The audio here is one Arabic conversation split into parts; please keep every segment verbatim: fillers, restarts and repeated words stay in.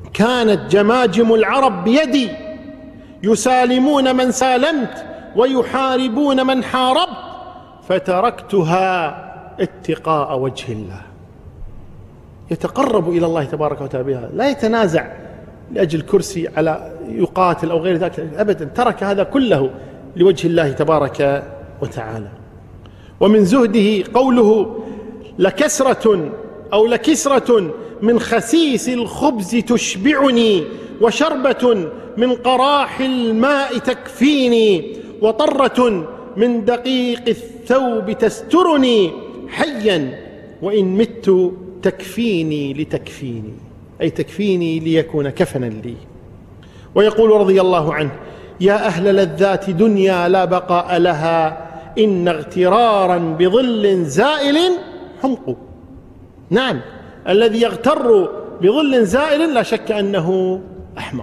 كانت جماجم العرب بيدي، يسالمون من سالمت ويحاربون من حاربت، فتركتها اتقاء وجه الله. يتقرب إلى الله تبارك وتعالى بها، لا يتنازع لأجل كرسي على يقاتل أو غير ذلك أبدا، ترك هذا كله لوجه الله تبارك وتعالى. ومن زهده قوله: لكسرة أو لكسرة من خسيس الخبز تشبعني، وشربة من قراح الماء تكفيني، وطرة من دقيق الثوب تسترني، حيا وإن مت تكفيني لتكفيني، أي تكفيني ليكون كفنا لي. ويقول رضي الله عنه: يا أهل لذات دنيا لا بقاء لها، إن اغترارا بظل زائل حمق. نعم، الذي يغتر بظل زائل لا شك أنه أحمق.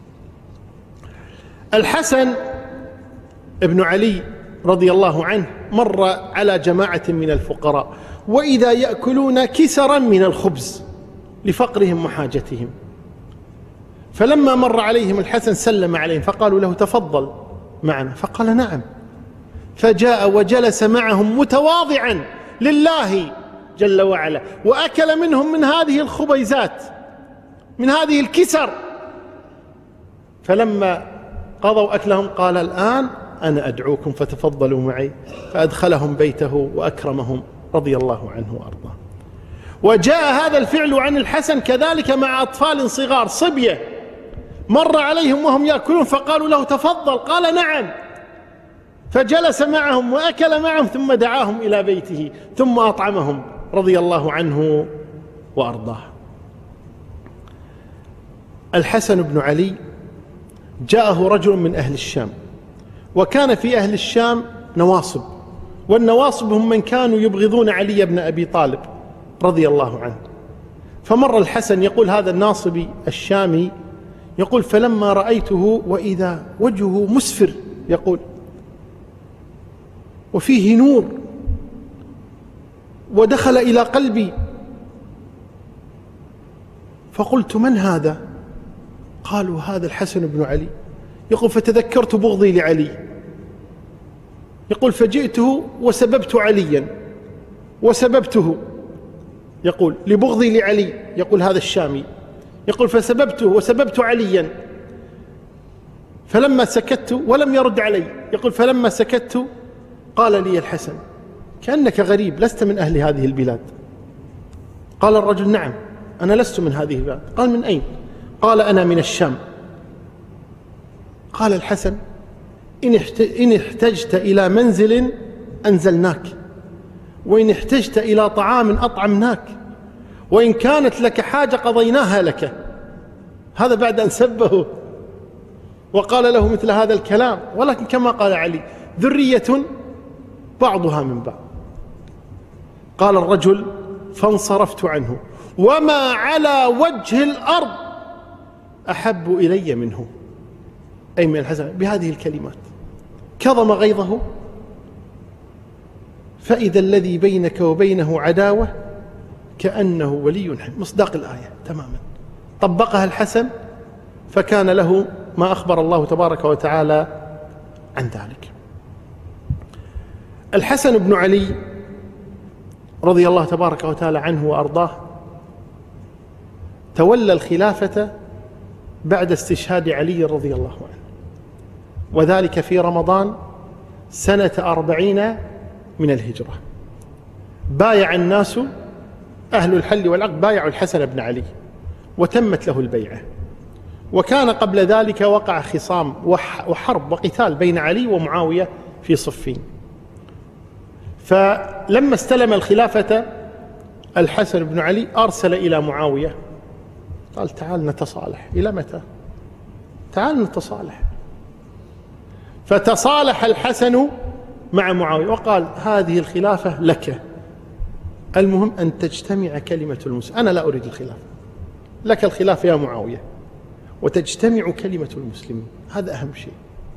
الحسن ابن علي رضي الله عنه مر على جماعة من الفقراء وإذا يأكلون كسرا من الخبز لفقرهم وحاجتهم، فلما مر عليهم الحسن سلم عليهم فقالوا له: تفضل معنا. فقال: نعم. فجاء وجلس معهم متواضعا لله جل وعلا، وأكل منهم من هذه الخبيزات، من هذه الكسر. فلما قضوا أكلهم قال: الآن أنا أدعوكم فتفضلوا معي، فأدخلهم بيته وأكرمهم رضي الله عنه وأرضاه. وجاء هذا الفعل عن الحسن كذلك مع أطفال صغار صبية، مر عليهم وهم يأكلون فقالوا له: تفضل. قال: نعم. فجلس معهم وأكل معهم، ثم دعاهم إلى بيته ثم أطعمهم رضي الله عنه وأرضاه. الحسن بن علي جاءه رجل من أهل الشام، وكان في أهل الشام نواصب، والنواصب هم من كانوا يبغضون علي بن أبي طالب رضي الله عنه. فمر الحسن يقول هذا الناصبي الشامي يقول: فلما رأيته وإذا وجهه مسفر، يقول وفيه نور، ودخل إلى قلبي، فقلت: من هذا؟ قالوا: هذا الحسن بن علي. يقول: فتذكرت بغضي لعلي. يقول: فجئته وسببت عليا وسببته، يقول لبغضي لعلي. يقول هذا الشامي، يقول: فسببته وسببت عليا، فلما سكت ولم يرد علي. يقول: فلما سكت قال لي الحسن: كأنك غريب، لست من أهل هذه البلاد. قال الرجل: نعم، أنا لست من هذه البلاد. قال: من أين؟ قال: أنا من الشام. قال الحسن: إن احتجت إلى منزل أنزلناك، وإن احتجت إلى طعام أطعمناك، وإن كانت لك حاجة قضيناها لك. هذا بعد أن سبه وقال له مثل هذا الكلام، ولكن كما قال علي: ذرية بعضها من بعض. قال الرجل: فانصرفت عنه، وما على وجه الأرض أحب إلي منه، أي من الحسن، بهذه الكلمات. كظم غيظه، فإذا الذي بينك وبينه عداوة كأنه ولي حميم. مصداق الآية تماما. طبقها الحسن فكان له ما أخبر الله تبارك وتعالى عن ذلك. الحسن بن علي رضي الله تبارك وتعالى عنه وأرضاه تولى الخلافة بعد استشهاد علي رضي الله عنه، وذلك في رمضان سنة أربعين من الهجرة. بايع الناس أهل الحل والعقد، بايعوا الحسن بن علي وتمت له البيعة. وكان قبل ذلك وقع خصام وحرب وقتال بين علي ومعاوية في صفين. فلما استلم الخلافة الحسن بن علي أرسل إلى معاوية قال: تعال نتصالح. إلى متى؟ تعال نتصالح. فتصالح الحسن مع معاوية وقال: هذه الخلافة لك، المهم أن تجتمع كلمة المسلمين. أنا لا أريد الخلافة، لك الخلافة يا معاوية، وتجتمع كلمة المسلمين، هذا أهم شيء.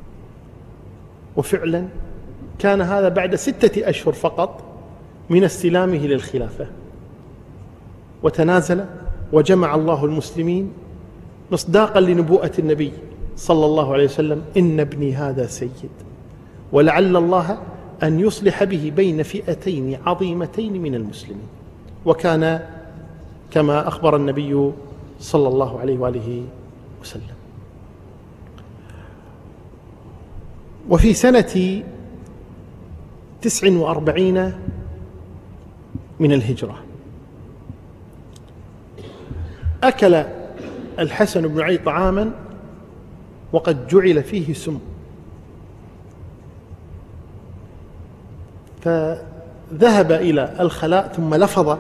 وفعلا كان هذا بعد ستة أشهر فقط من استلامه للخلافة، وتنازل وجمع الله المسلمين مصداقا لنبوءة النبي صلى الله عليه وسلم: إن ابني هذا سيد، ولعل الله أن يصلح به بين فئتين عظيمتين من المسلمين. وكان كما أخبر النبي صلى الله عليه وآله وسلم. وفي سنة تسع وأربعين من الهجرة أكل الحسن بن علي طعاما وقد جعل فيه سم، فذهب إلى الخلاء ثم لفظ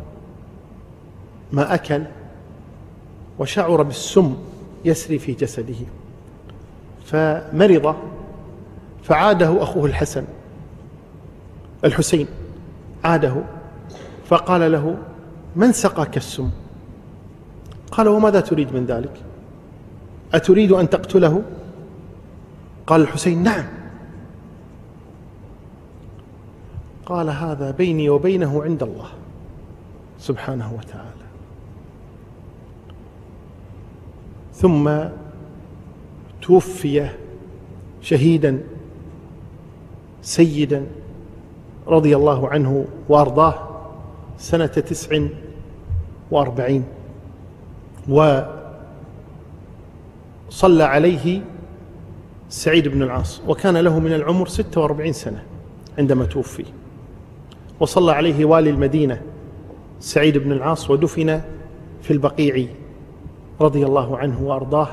ما أكل وشعر بالسم يسري في جسده، فمرض، فعاده أخوه الحسن الحسين عاده فقال له: من سقاك السم؟ قال: وماذا تريد من ذلك؟ أتريد أن تقتله؟ قال الحسين: نعم. قال: هذا بيني وبينه عند الله سبحانه وتعالى. ثم توفي شهيدا سيدا رضي الله عنه وأرضاه سنة تسع وأربعين، وصلى عليه سعيد بن العاص، وكان له من العمر ستة وأربعين سنة عندما توفي، وصلى عليه والي المدينة سعيد بن العاص، ودفن في البقيع رضي الله عنه وأرضاه.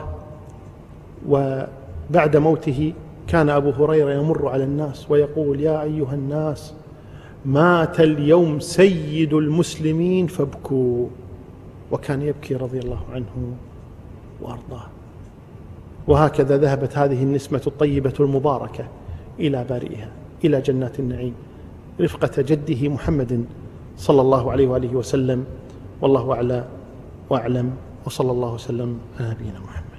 وبعد موته كان أبو هريرة يمر على الناس ويقول: يا أيها الناس، مات اليوم سيد المسلمين فابكوا. وكان يبكي رضي الله عنه وأرضاه. وهكذا ذهبت هذه النسمة الطيبة المباركة إلى بارئها، إلى جنات النعيم، رفقة جده محمد صلى الله عليه وآله وسلم. والله أعلى وأعلم، وصلى الله وسلم على نبينا محمد.